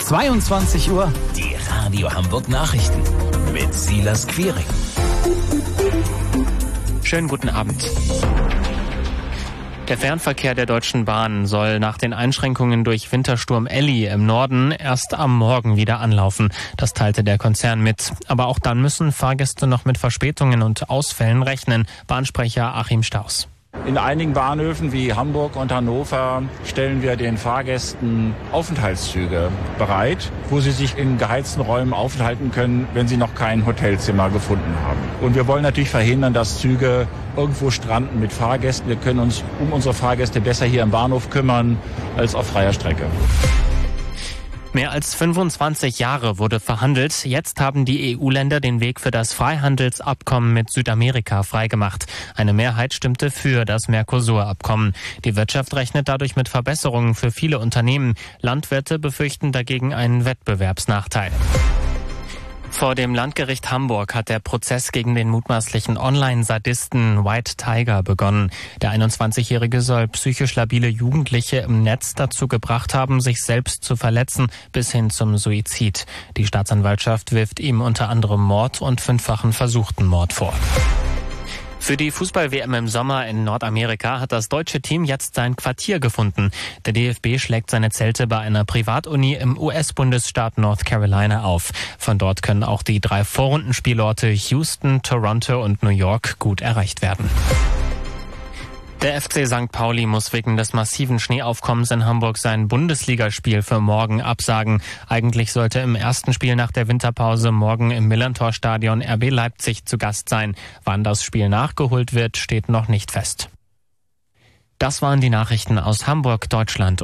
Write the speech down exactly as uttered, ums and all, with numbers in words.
zweiundzwanzig Uhr. Die Radio Hamburg Nachrichten mit Silas Quiring. Schönen guten Abend. Der Fernverkehr der Deutschen Bahn soll nach den Einschränkungen durch Wintersturm Elli im Norden erst am Morgen wieder anlaufen. Das teilte der Konzern mit. Aber auch dann müssen Fahrgäste noch mit Verspätungen und Ausfällen rechnen. Bahnsprecher Achim Staus. In einigen Bahnhöfen wie Hamburg und Hannover stellen wir den Fahrgästen Aufenthaltszüge bereit, wo sie sich in geheizten Räumen aufhalten können, wenn sie noch kein Hotelzimmer gefunden haben. Und wir wollen natürlich verhindern, dass Züge irgendwo stranden mit Fahrgästen. Wir können uns um unsere Fahrgäste besser hier im Bahnhof kümmern als auf freier Strecke. Mehr als fünfundzwanzig Jahre wurde verhandelt. Jetzt haben die E U-Länder den Weg für das Freihandelsabkommen mit Südamerika freigemacht. Eine Mehrheit stimmte für das Mercosur-Abkommen. Die Wirtschaft rechnet dadurch mit Verbesserungen für viele Unternehmen. Landwirte befürchten dagegen einen Wettbewerbsnachteil. Vor dem Landgericht Hamburg hat der Prozess gegen den mutmaßlichen Online-Sadisten White Tiger begonnen. Der einundzwanzigjährige soll psychisch labile Jugendliche im Netz dazu gebracht haben, sich selbst zu verletzen, bis hin zum Suizid. Die Staatsanwaltschaft wirft ihm unter anderem Mord und fünffachen versuchten Mord vor. Für die Fußball-W M im Sommer in Nordamerika hat das deutsche Team jetzt sein Quartier gefunden. Der D F B schlägt seine Zelte bei einer Privatuni im U S-Bundesstaat North Carolina auf. Von dort können auch die drei Vorrundenspielorte Houston, Toronto und New York gut erreicht werden. Der F C Sankt Pauli muss wegen des massiven Schneeaufkommens in Hamburg sein Bundesligaspiel für morgen absagen. Eigentlich sollte im ersten Spiel nach der Winterpause morgen im Millerntor-Stadion R B Leipzig zu Gast sein. Wann das Spiel nachgeholt wird, steht noch nicht fest. Das waren die Nachrichten aus Hamburg, Deutschland.